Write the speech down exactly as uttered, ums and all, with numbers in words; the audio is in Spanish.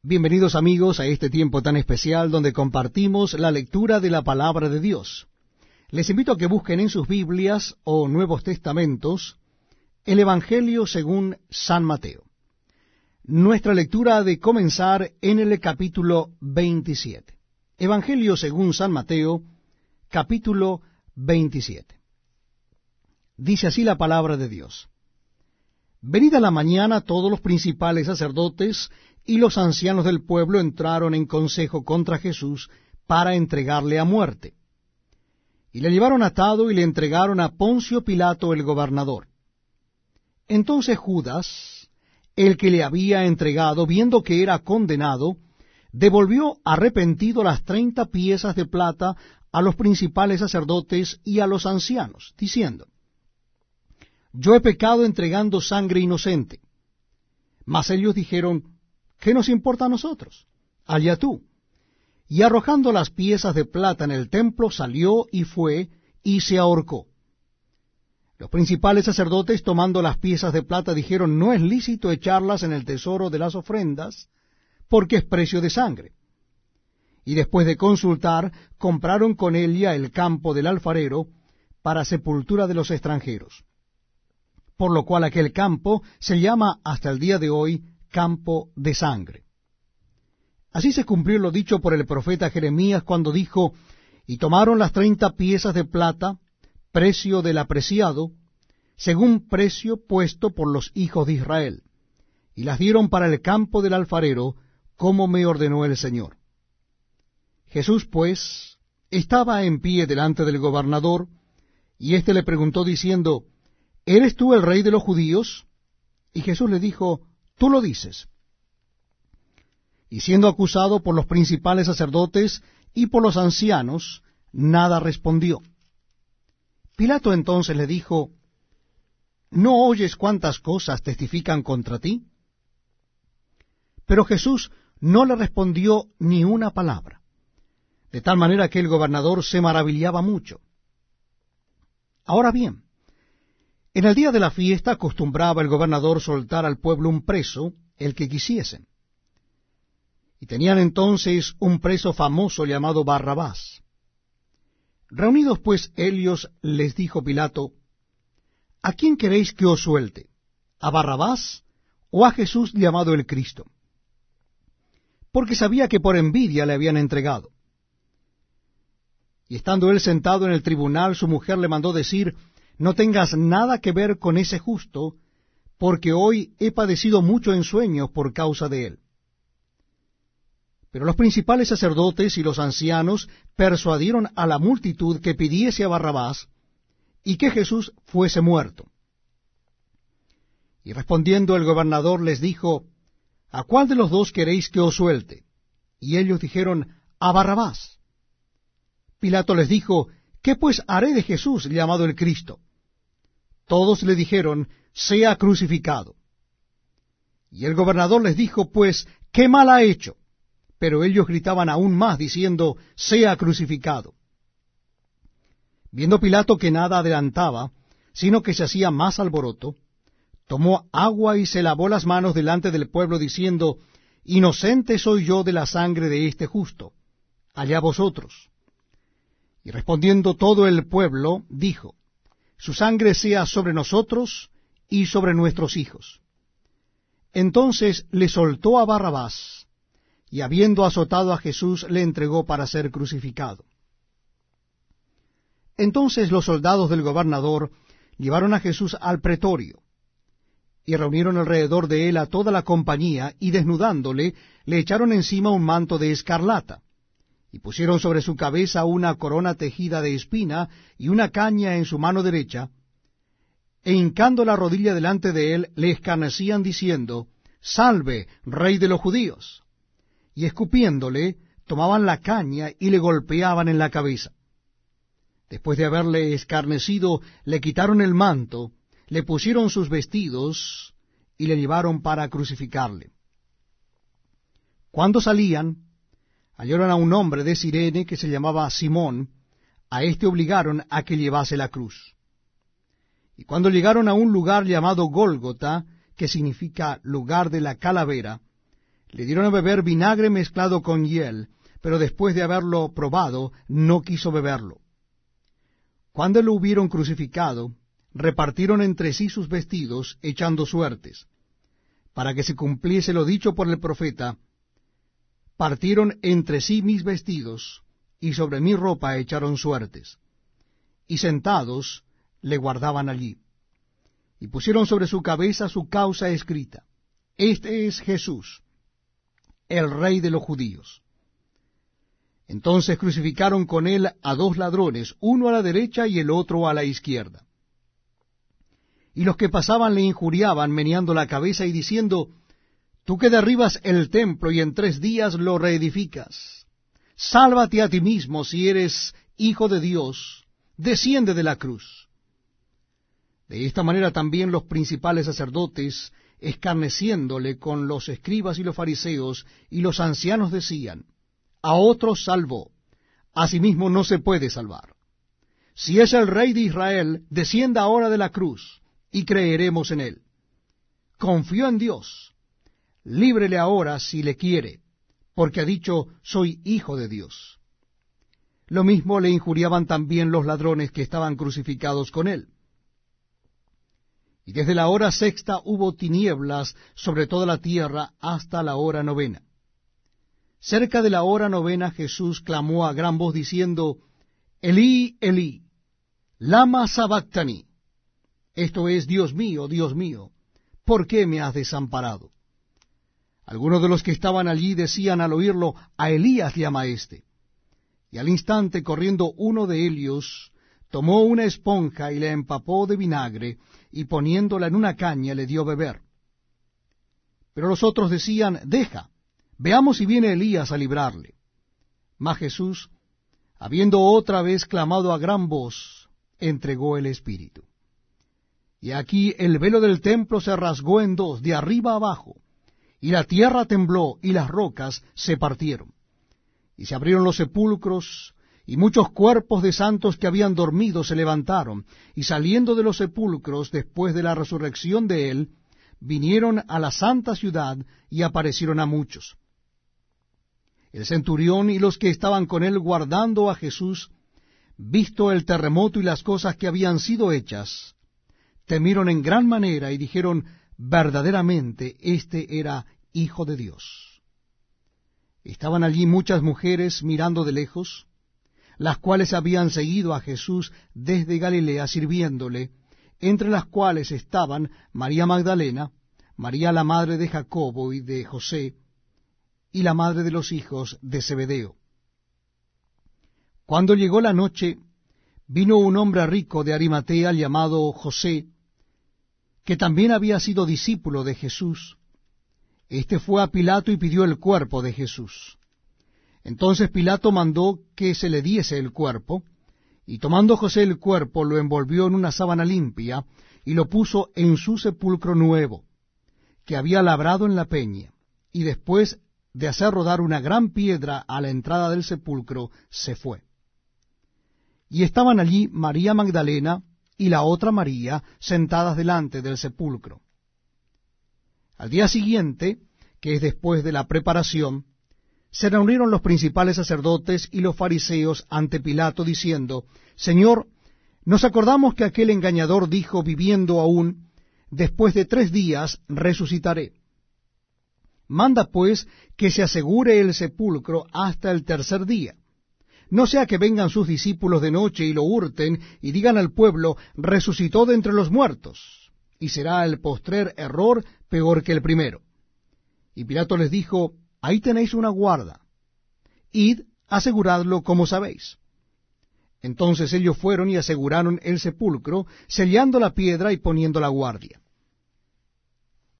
Bienvenidos amigos a este tiempo tan especial donde compartimos la lectura de la palabra de Dios. Les invito a que busquen en sus Biblias o Nuevos Testamentos el Evangelio según San Mateo. Nuestra lectura ha de comenzar en el capítulo veintisiete. Evangelio según San Mateo, capítulo veintisiete. Dice así la palabra de Dios. Venida la mañana, todos los principales sacerdotes y los ancianos del pueblo entraron en consejo contra Jesús para entregarle a muerte. Y le llevaron atado y le entregaron a Poncio Pilato el gobernador. Entonces Judas, el que le había entregado, viendo que era condenado, devolvió arrepentido las treinta piezas de plata a los principales sacerdotes y a los ancianos, diciendo: Yo he pecado entregando sangre inocente. Mas ellos dijeron: ¿Qué nos importa a nosotros? Allá tú. Y arrojando las piezas de plata en el templo, salió y fue, y se ahorcó. Los principales sacerdotes, tomando las piezas de plata, dijeron: No es lícito echarlas en el tesoro de las ofrendas, porque es precio de sangre. Y después de consultar, compraron con ella el campo del alfarero para sepultura de los extranjeros. Por lo cual aquel campo se llama hasta el día de hoy campo de sangre. Así se cumplió lo dicho por el profeta Jeremías cuando dijo: Y tomaron las treinta piezas de plata, precio del apreciado, según precio puesto por los hijos de Israel, y las dieron para el campo del alfarero, como me ordenó el Señor. Jesús, pues, estaba en pie delante del gobernador, y éste le preguntó diciendo: ¿Eres tú el rey de los judíos? Y Jesús le dijo: Tú lo dices. Y siendo acusado por los principales sacerdotes y por los ancianos, nada respondió. Pilato entonces le dijo: ¿No oyes cuántas cosas testifican contra ti? Pero Jesús no le respondió ni una palabra, de tal manera que el gobernador se maravillaba mucho. Ahora bien, en el día de la fiesta acostumbraba el gobernador soltar al pueblo un preso, el que quisiesen. Y tenían entonces un preso famoso llamado Barrabás. Reunidos pues ellos, les dijo Pilato: ¿A quién queréis que os suelte? ¿A Barrabás o a Jesús llamado el Cristo? Porque sabía que por envidia le habían entregado. Y estando él sentado en el tribunal, su mujer le mandó decir: No tengas nada que ver con ese justo, porque hoy he padecido mucho en sueños por causa de él. Pero los principales sacerdotes y los ancianos persuadieron a la multitud que pidiese a Barrabás y que Jesús fuese muerto. Y respondiendo el gobernador les dijo: ¿A cuál de los dos queréis que os suelte? Y ellos dijeron: A Barrabás. Pilato les dijo: ¿Qué pues haré de Jesús llamado el Cristo? Todos le dijeron: Sea crucificado. Y el gobernador les dijo: Pues, ¿qué mal ha hecho? Pero ellos gritaban aún más, diciendo: Sea crucificado. Viendo Pilato que nada adelantaba, sino que se hacía más alboroto, tomó agua y se lavó las manos delante del pueblo, diciendo: Inocente soy yo de la sangre de este justo, allá vosotros. Y respondiendo todo el pueblo, dijo: Su sangre sea sobre nosotros y sobre nuestros hijos. Entonces le soltó a Barrabás, y habiendo azotado a Jesús, le entregó para ser crucificado. Entonces los soldados del gobernador llevaron a Jesús al pretorio, y reunieron alrededor de él a toda la compañía, y desnudándole, le echaron encima un manto de escarlata, y pusieron sobre su cabeza una corona tejida de espina, y una caña en su mano derecha, e hincando la rodilla delante de él, le escarnecían diciendo: Salve, rey de los judíos. Y escupiéndole, tomaban la caña y le golpeaban en la cabeza. Después de haberle escarnecido, le quitaron el manto, le pusieron sus vestidos, y le llevaron para crucificarle. Cuando salían, hallaron a un hombre de Cirene que se llamaba Simón. A éste obligaron a que llevase la cruz. Y cuando llegaron a un lugar llamado Gólgota, que significa lugar de la calavera, Le dieron a beber vinagre mezclado con hiel, pero después de haberlo probado, no quiso beberlo. Cuando lo hubieron crucificado, repartieron entre sí sus vestidos, echando suertes. Para que se cumpliese lo dicho por el profeta, partieron entre sí mis vestidos, y sobre mi ropa echaron suertes. Y sentados le guardaban allí. Y pusieron sobre su cabeza su causa escrita: Este es Jesús, el Rey de los judíos. Entonces crucificaron con él a dos ladrones, uno a la derecha y el otro a la izquierda. Y los que pasaban le injuriaban, meneando la cabeza y diciendo: Tú que derribas el templo y en tres días lo reedificas, sálvate a ti mismo si eres hijo de Dios, desciende de la cruz. De esta manera también los principales sacerdotes, escarneciéndole con los escribas y los fariseos y los ancianos, decían: A otros salvó, a sí mismo no se puede salvar. Si es el Rey de Israel, descienda ahora de la cruz, y creeremos en él. Confió en Dios, líbrele ahora si le quiere, porque ha dicho: soy hijo de Dios. Lo mismo le injuriaban también los ladrones que estaban crucificados con él. Y desde la hora sexta hubo tinieblas sobre toda la tierra hasta la hora novena. Cerca de la hora novena Jesús clamó a gran voz diciendo: Elí, Elí, lama sabactani. Esto es: Dios mío, Dios mío, ¿por qué me has desamparado? Algunos de los que estaban allí decían al oírlo: A Elías llama éste. Y al instante, corriendo uno de ellos, tomó una esponja y la empapó de vinagre, y poniéndola en una caña le dio beber. Pero los otros decían: Deja, veamos si viene Elías a librarle. Mas Jesús, habiendo otra vez clamado a gran voz, entregó el Espíritu. Y aquí el velo del templo se rasgó en dos, de arriba abajo, y la tierra tembló, y las rocas se partieron. Y se abrieron los sepulcros, y muchos cuerpos de santos que habían dormido se levantaron, y saliendo de los sepulcros después de la resurrección de él, vinieron a la santa ciudad y aparecieron a muchos. El centurión y los que estaban con él guardando a Jesús, visto el terremoto y las cosas que habían sido hechas, temieron en gran manera y dijeron: verdaderamente este era Hijo de Dios. Estaban allí muchas mujeres mirando de lejos, las cuales habían seguido a Jesús desde Galilea sirviéndole, entre las cuales estaban María Magdalena, María la madre de Jacobo y de José, y la madre de los hijos de Zebedeo. Cuando llegó la noche, vino un hombre rico de Arimatea llamado José, que también había sido discípulo de Jesús. Este fue a Pilato y pidió el cuerpo de Jesús. Entonces Pilato mandó que se le diese el cuerpo, y tomando José el cuerpo, lo envolvió en una sábana limpia, y lo puso en su sepulcro nuevo, que había labrado en la peña, y después de hacer rodar una gran piedra a la entrada del sepulcro, se fue. Y estaban allí María Magdalena y la otra María sentadas delante del sepulcro. Al día siguiente, que es después de la preparación, se reunieron los principales sacerdotes y los fariseos ante Pilato, diciendo: Señor, nos acordamos que aquel engañador dijo, viviendo aún: después de tres días resucitaré. Manda pues que se asegure el sepulcro hasta el tercer día, no sea que vengan sus discípulos de noche y lo hurten y digan al pueblo: resucitó de entre los muertos, y será el postrer error peor que el primero. Y Pilato les dijo: ahí tenéis una guarda, id, aseguradlo como sabéis. Entonces ellos fueron y aseguraron el sepulcro, sellando la piedra y poniendo la guardia.